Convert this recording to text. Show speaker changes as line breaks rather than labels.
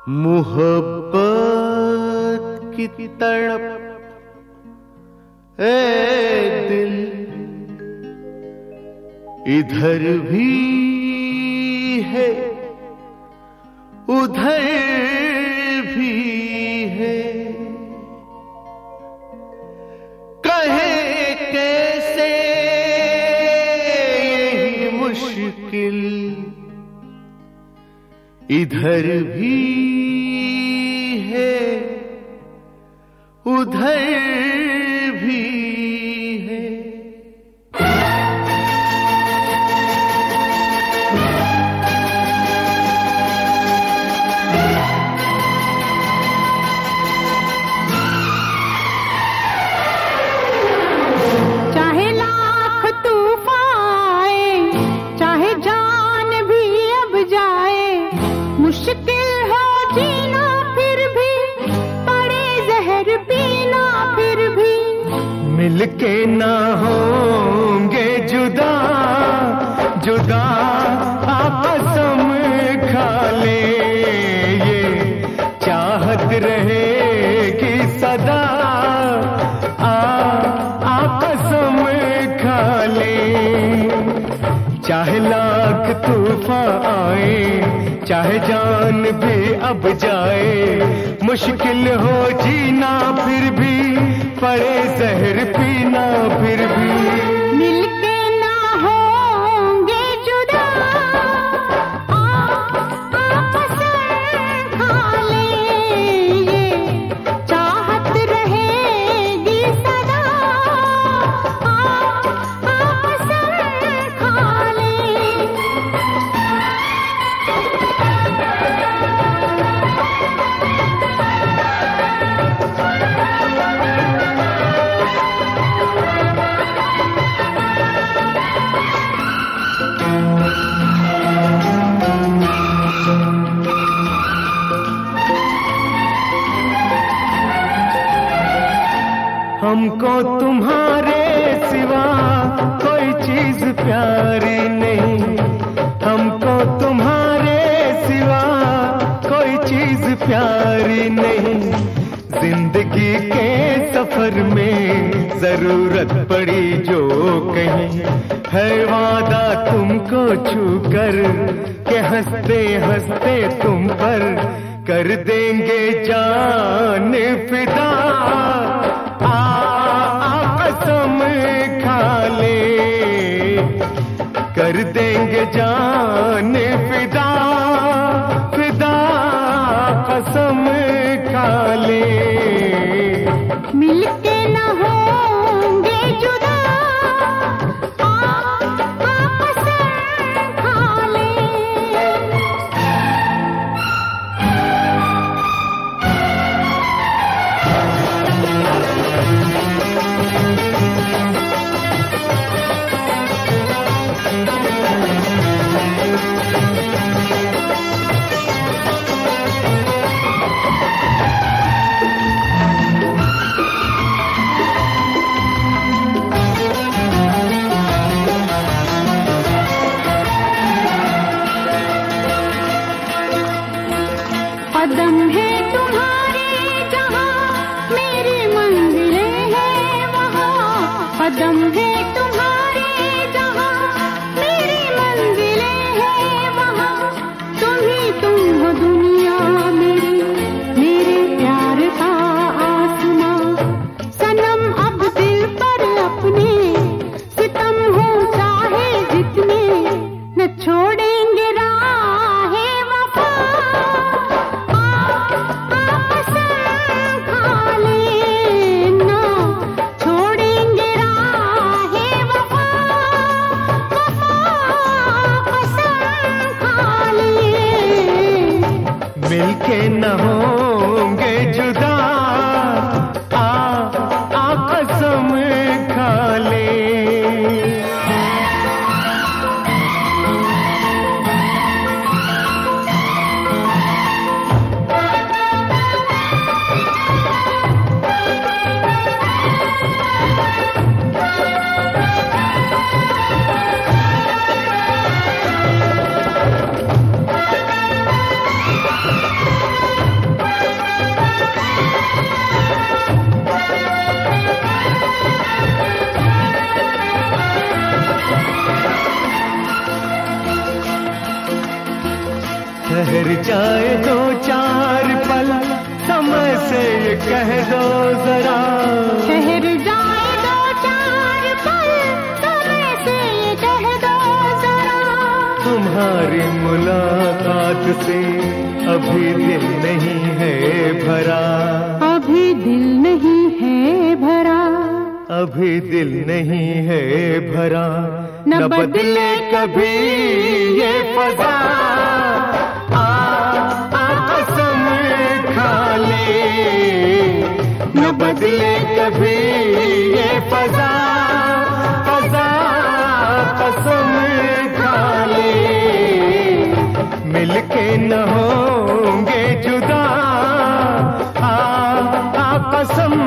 मोहब्बत की तड़प ए दिल इधर भी है उधर भी है, कहे कैसे यही मुश्किल इधर भी है उधर भी है।
चाहे लाख तूफान आए, चाहे जान भी अब जाए, मुश्किल हो जीना फिर भी, पड़े जहर पीना फिर भी,
मिलके ना होंगे जुदा जुदा कसम खा ले, ये चाहत रहेगी सदा कसम खा ले। चाहे लाख तूफान आए, चाहे जान भी अब जाए, मुश्किल हो जीना फिर भी, पड़े जहर पीना फिर भी,
मिलके ना होंगे जुदा कसम खा ले, ये चाहत रहेगी सदा कसम खा ले।
हमको तुम्हारे सिवा कोई चीज प्यारी नहीं, हमको तुम्हारे सिवा कोई चीज प्यारी नहीं। जिंदगी के सफर में जरूरत पड़ी जो कहीं, है वादा तुमको छूकर के हंसते हंसते तुम पर कर देंगे जान फिदा कसम खा ले, कर देंगे जान फिदा फिदा कसम खा ले।
मिलके न होंगे जुदा कसम खा ले। कदम है तुम्हारे जहाँ मेरी मंजिलें हैं वहाँ, कदम है तुम्हारे जहाँ मेरी मंजिलें हैं वहाँ, तुम ही तुम हो दुनिया मेरी, मेरे प्यार का आसमां। सनम अब दिल पर अपने सितम हो चाहे जितने, न छोड़ेंगे राहे वफा कसम खा ले, ना छोड़ेंगे राहे वफा कसम खा ले।
मिलके न होंगे जुदा कसम खा ले। ठहर जाए दो चार पल, समय से ये कह दो जरा।
ठहर जाए दो चार पल, समय से ये कह दो जरा।
तुम्हारी मुलाकात से अभी दिल नहीं है भरा,
अभी दिल नहीं है भरा,
अभी दिल नहीं है भरा।
न
बदले कभी ये फजा, कसम खा ले। न बदले कभी ये फजा, कसम खा ले। मिलके न होंगे जुदा, कसम